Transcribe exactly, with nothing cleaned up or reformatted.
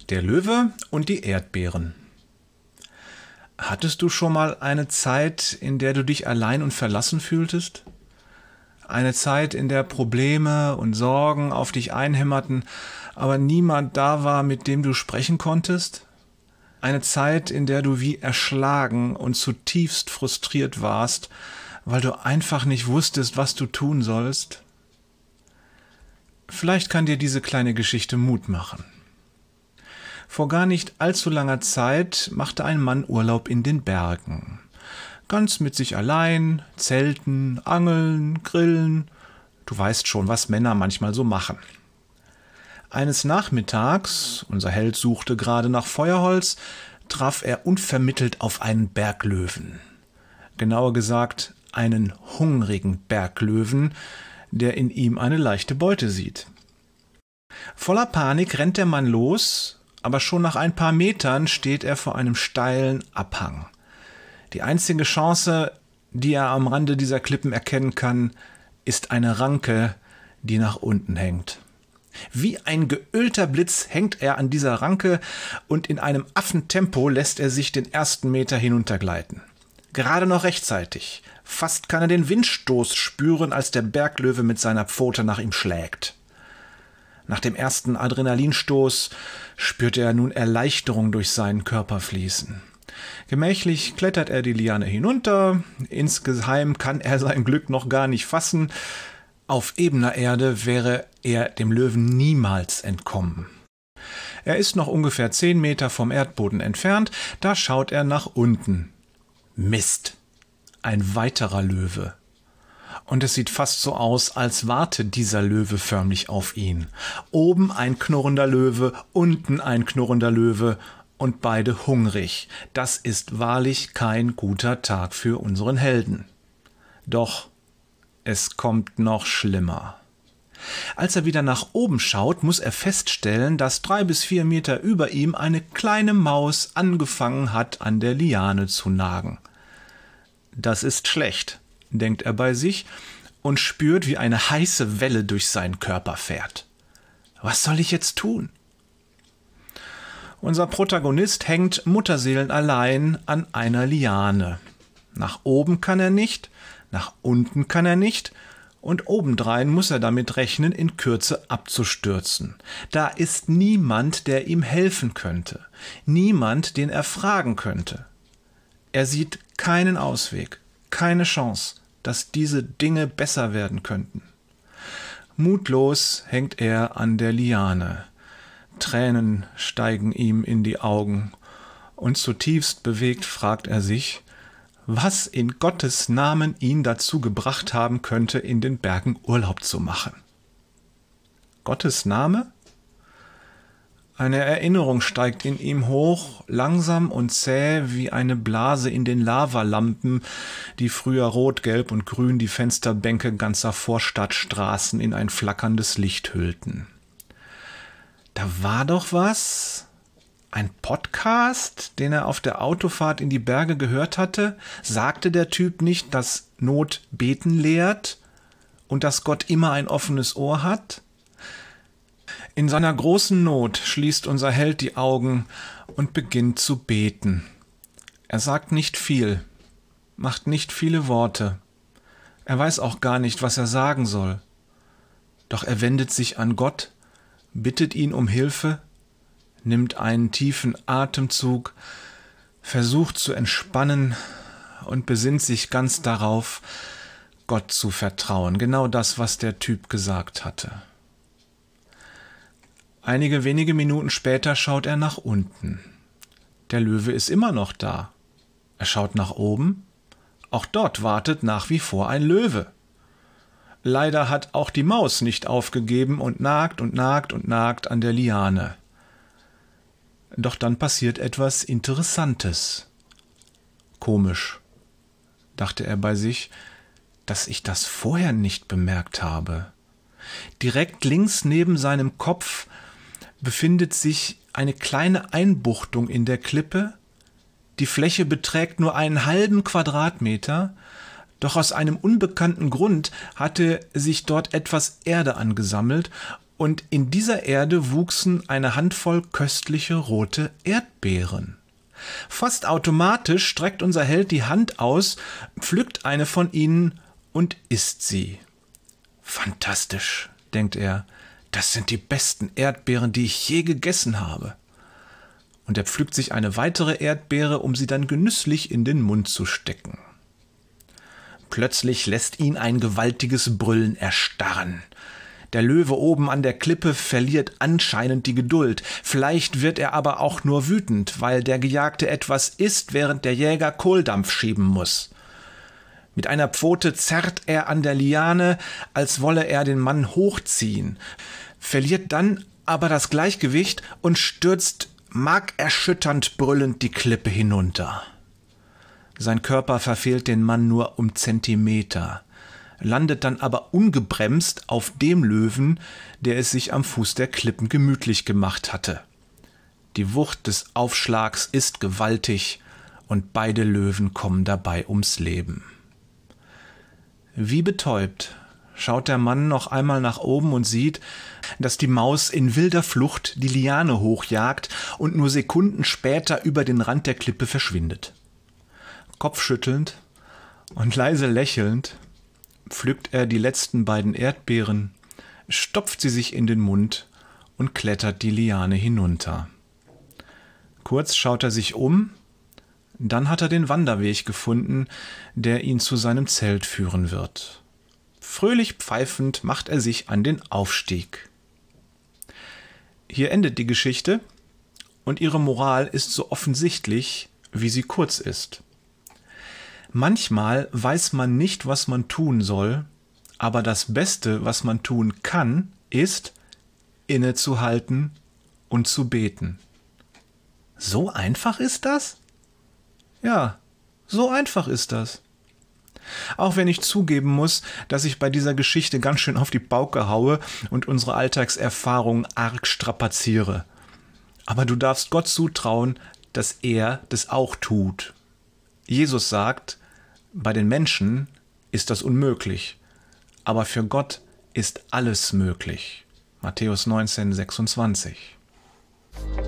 Der Löwe und die Erdbeeren. Hattest du schon mal eine Zeit, in der du dich allein und verlassen fühltest? Eine Zeit, in der Probleme und Sorgen auf dich einhämmerten, aber niemand da war, mit dem du sprechen konntest? Eine Zeit, in der du wie erschlagen und zutiefst frustriert warst, weil du einfach nicht wusstest, was du tun sollst? Vielleicht kann dir diese kleine Geschichte Mut machen. Vor gar nicht allzu langer Zeit machte ein Mann Urlaub in den Bergen. Ganz mit sich allein, zelten, angeln, grillen. Du weißt schon, was Männer manchmal so machen. Eines Nachmittags, unser Held suchte gerade nach Feuerholz, traf er unvermittelt auf einen Berglöwen. Genauer gesagt, einen hungrigen Berglöwen, der in ihm eine leichte Beute sieht. Voller Panik rennt der Mann los, aber schon nach ein paar Metern steht er vor einem steilen Abhang. Die einzige Chance, die er am Rande dieser Klippen erkennen kann, ist eine Ranke, die nach unten hängt. Wie ein geölter Blitz hängt er an dieser Ranke und in einem Affentempo lässt er sich den ersten Meter hinuntergleiten. Gerade noch rechtzeitig. Fast kann er den Windstoß spüren, als der Berglöwe mit seiner Pfote nach ihm schlägt. Nach dem ersten Adrenalinstoß spürt er nun Erleichterung durch seinen Körper fließen. Gemächlich klettert er die Liane hinunter. Insgeheim kann er sein Glück noch gar nicht fassen. Auf ebener Erde wäre er dem Löwen niemals entkommen. Er ist noch ungefähr zehn Meter vom Erdboden entfernt. Da schaut er nach unten. Mist! Ein weiterer Löwe. Und es sieht fast so aus, als warte dieser Löwe förmlich auf ihn. Oben ein knurrender Löwe, unten ein knurrender Löwe und beide hungrig. Das ist wahrlich kein guter Tag für unseren Helden. Doch es kommt noch schlimmer. Als er wieder nach oben schaut, muss er feststellen, dass drei bis vier Meter über ihm eine kleine Maus angefangen hat, an der Liane zu nagen. Das ist schlecht, denkt er bei sich und spürt, wie eine heiße Welle durch seinen Körper fährt. Was soll ich jetzt tun? Unser Protagonist hängt mutterseelenallein an einer Liane. Nach oben kann er nicht, nach unten kann er nicht und obendrein muss er damit rechnen, in Kürze abzustürzen. Da ist niemand, der ihm helfen könnte, niemand, den er fragen könnte. Er sieht keinen Ausweg, keine Chance, dass diese Dinge besser werden könnten. Mutlos hängt er an der Liane. Tränen steigen ihm in die Augen und zutiefst bewegt fragt er sich, was in Gottes Namen ihn dazu gebracht haben könnte, in den Bergen Urlaub zu machen. Gottes Name? Eine Erinnerung steigt in ihm hoch, langsam und zäh wie eine Blase in den Lavalampen, die früher rot, gelb und grün die Fensterbänke ganzer Vorstadtstraßen in ein flackerndes Licht hüllten. Da war doch was? Ein Podcast, den er auf der Autofahrt in die Berge gehört hatte? Sagte der Typ nicht, dass Not beten lehrt und dass Gott immer ein offenes Ohr hat? In seiner großen Not schließt unser Held die Augen und beginnt zu beten. Er sagt nicht viel, macht nicht viele Worte. Er weiß auch gar nicht, was er sagen soll. Doch er wendet sich an Gott, bittet ihn um Hilfe, nimmt einen tiefen Atemzug, versucht zu entspannen und besinnt sich ganz darauf, Gott zu vertrauen. Genau das, was der Typ gesagt hatte. Einige wenige Minuten später schaut er nach unten. Der Löwe ist immer noch da. Er schaut nach oben. Auch dort wartet nach wie vor ein Löwe. Leider hat auch die Maus nicht aufgegeben und nagt und nagt und nagt an der Liane. Doch dann passiert etwas Interessantes. Komisch, dachte er bei sich, dass ich das vorher nicht bemerkt habe. Direkt links neben seinem Kopf befindet sich eine kleine Einbuchtung in der Klippe. Die Fläche beträgt nur einen halben Quadratmeter, doch aus einem unbekannten Grund hatte sich dort etwas Erde angesammelt Und in dieser Erde wuchsen eine Handvoll köstliche rote Erdbeeren. Fast automatisch streckt unser Held die Hand aus, pflückt eine von ihnen und isst sie. Fantastisch, denkt er, das sind die besten Erdbeeren, die ich je gegessen habe. Und er pflückt sich eine weitere Erdbeere, um sie dann genüsslich in den Mund zu stecken. Plötzlich lässt ihn ein gewaltiges Brüllen erstarren. Der Löwe oben an der Klippe verliert anscheinend die Geduld. Vielleicht wird er aber auch nur wütend, weil der Gejagte etwas isst, während der Jäger Kohldampf schieben muss. Mit einer Pfote zerrt er an der Liane, als wolle er den Mann hochziehen, verliert dann aber das Gleichgewicht und stürzt markerschütternd brüllend die Klippe hinunter. Sein Körper verfehlt den Mann nur um Zentimeter, landet dann aber ungebremst auf dem Löwen, der es sich am Fuß der Klippen gemütlich gemacht hatte. Die Wucht des Aufschlags ist gewaltig und beide Löwen kommen dabei ums Leben. Wie betäubt schaut der Mann noch einmal nach oben und sieht, dass die Maus in wilder Flucht die Liane hochjagt und nur Sekunden später über den Rand der Klippe verschwindet. Kopfschüttelnd und leise lächelnd pflückt er die letzten beiden Erdbeeren, stopft sie sich in den Mund und klettert die Liane hinunter. Kurz schaut er sich um, dann hat er den Wanderweg gefunden, der ihn zu seinem Zelt führen wird. Fröhlich pfeifend macht er sich an den Aufstieg. Hier endet die Geschichte und ihre Moral ist so offensichtlich, wie sie kurz ist. Manchmal weiß man nicht, was man tun soll, aber das Beste, was man tun kann, ist, innezuhalten und zu beten. So einfach ist das? Ja, so einfach ist das. Auch wenn ich zugeben muss, dass ich bei dieser Geschichte ganz schön auf die Pauke haue und unsere Alltagserfahrung arg strapaziere. Aber du darfst Gott zutrauen, dass er das auch tut. Jesus sagt, bei den Menschen ist das unmöglich, aber für Gott ist alles möglich. Matthäus neunzehn, sechsundzwanzig.